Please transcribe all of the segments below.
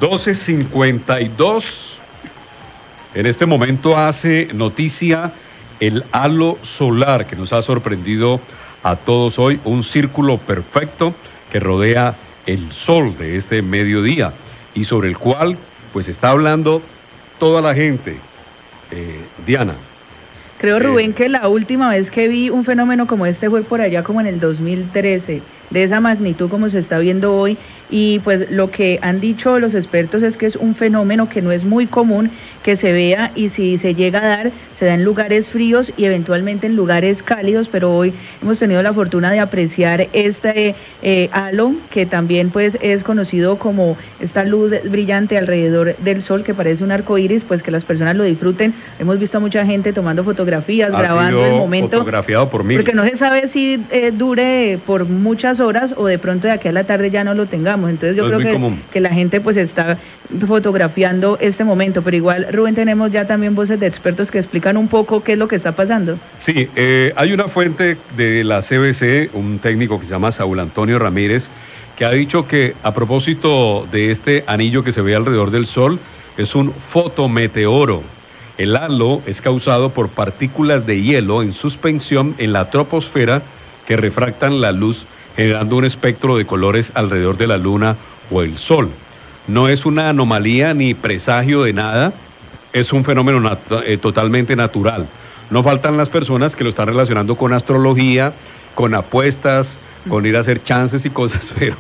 12:52. En este momento hace noticia el halo solar que nos ha sorprendido a todos hoy, un círculo perfecto que rodea el sol de este mediodía y sobre el cual pues está hablando toda la gente. Diana. Creo, Rubén, que la última vez que vi un fenómeno como este fue por allá como en el 2013, de esa magnitud como se está viendo hoy, y pues lo que han dicho los expertos es que es un fenómeno que no es muy común que se vea, y si se llega a dar, se da en lugares fríos y eventualmente en lugares cálidos, pero hoy hemos tenido la fortuna de apreciar este halo, que también pues es conocido como esta luz brillante alrededor del sol que parece un arco iris, pues que las personas lo disfruten. Hemos visto a mucha gente tomando fotografías, grabando el momento, fotografiado por mí, porque no se sabe si dure por muchas horas o de pronto de aquí a la tarde ya no lo tengamos. Entonces yo creo que la gente pues está fotografiando este momento, pero igual, Rubén, tenemos ya también voces de expertos que explican un poco qué es lo que está pasando. Sí, hay una fuente de la CBC, un técnico que se llama Saúl Antonio Ramírez, que ha dicho que a propósito de este anillo que se ve alrededor del Sol, es un fotometeoro. El halo es causado por partículas de hielo en suspensión en la troposfera que refractan la luz, generando un espectro de colores alrededor de la Luna o el Sol. No es una anomalía ni presagio de nada, es un fenómeno totalmente natural. No faltan las personas que lo están relacionando con astrología, con apuestas, con ir a hacer chances y cosas, pero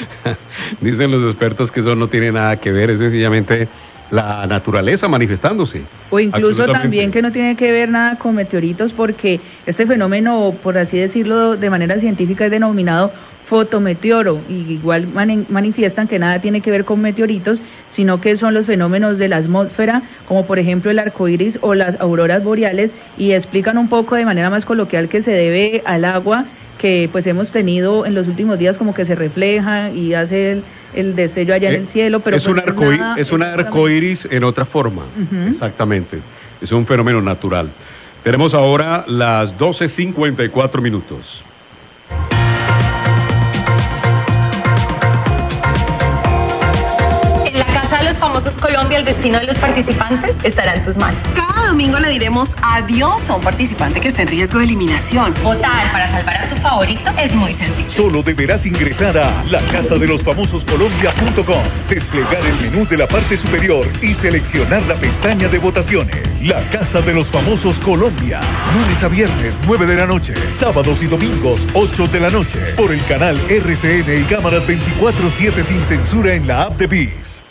dicen los expertos que eso no tiene nada que ver, es sencillamente la naturaleza manifestándose. O incluso también que no tiene que ver nada con meteoritos, porque este fenómeno, por así decirlo de manera científica, es denominado fotometeoro, y igual manifiestan que nada tiene que ver con meteoritos, sino que son los fenómenos de la atmósfera, como por ejemplo el arco iris o las auroras boreales, y explican un poco de manera más coloquial que se debe al agua que pues hemos tenido en los últimos días, como que se refleja y hace el destello allá en el cielo, pero es pues un arco iris en otra forma. Exactamente, es un fenómeno natural. Tenemos ahora las 12:54. Famosos Colombia, el destino de los participantes estará en tus manos. Cada domingo le diremos adiós a un participante que esté en riesgo de eliminación. Votar para salvar a tu favorito es muy sencillo. Solo deberás ingresar a lacasadelosfamososcolombia.com, desplegar el menú de la parte superior y seleccionar la pestaña de votaciones. La Casa de los Famosos Colombia, lunes a viernes 9 de la noche, sábados y domingos 8 de la noche, por el canal RCN y cámaras 24/7 sin censura en la app de ViX.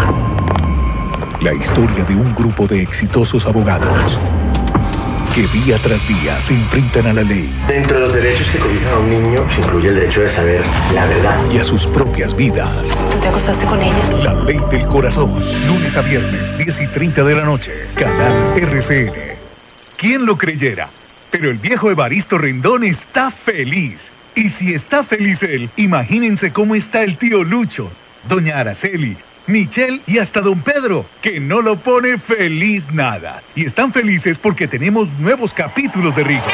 La historia de un grupo de exitosos abogados que día tras día se enfrentan a la ley. Dentro de los derechos que cobijan a un niño se incluye el derecho de saber la verdad. Y a sus propias vidas. ¿Tú te acostaste con ella? La ley del corazón, lunes a viernes 10:30 de la noche, canal RCN. ¿Quién lo creyera? Pero el viejo Evaristo Rendón está feliz. Y si está feliz él, imagínense cómo está el tío Lucho, doña Araceli, Michelle y hasta don Pedro, que no lo pone feliz nada. Y están felices porque tenemos nuevos capítulos de Rico.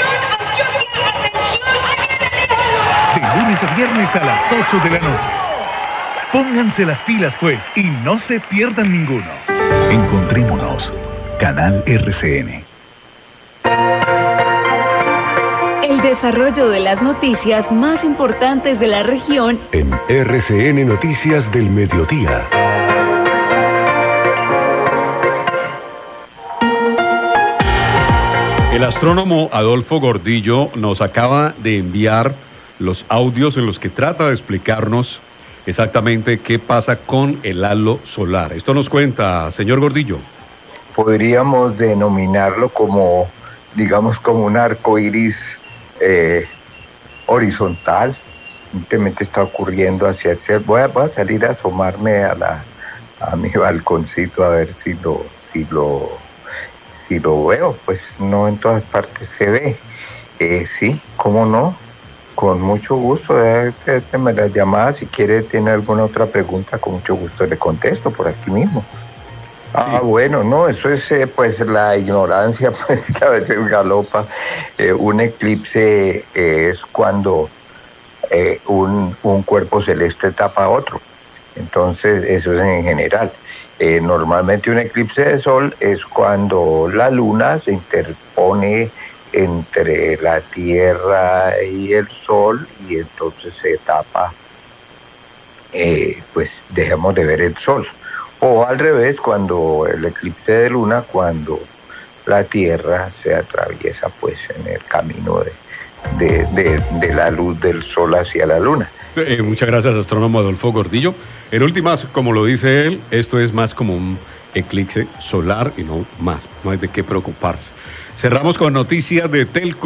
De lunes a viernes a las 8 de la noche. Pónganse las pilas pues y no se pierdan ninguno. Encontrémonos. Canal RCN. El desarrollo de las noticias más importantes de la región en RCN Noticias del Mediodía. El astrónomo Adolfo Gordillo nos acaba de enviar los audios en los que trata de explicarnos exactamente qué pasa con el halo solar. Esto nos cuenta, señor Gordillo. Podríamos denominarlo como, digamos, como un arco iris horizontal. Simplemente está ocurriendo hacia el cielo. Voy a salir a asomarme a mi balconcito a ver si lo veo. Pues no en todas partes se ve. Sí, cómo no, con mucho gusto. Me la llamada, si quiere, tiene alguna otra pregunta, con mucho gusto le contesto por aquí mismo. Ah, bueno, no, eso es pues la ignorancia, pues, que a veces galopa. Un eclipse es cuando un cuerpo celeste tapa a otro. Entonces, eso es en general. Normalmente un eclipse de sol es cuando la luna se interpone entre la Tierra y el Sol y entonces se tapa, pues dejamos de ver el Sol. O al revés, cuando el eclipse de luna, cuando la Tierra se atraviesa pues en el camino de la luz del Sol hacia la luna. Muchas gracias, astrónomo Adolfo Gordillo. En últimas, como lo dice él, esto es más como un eclipse solar y no más, no hay de qué preocuparse. Cerramos con noticias de Telco.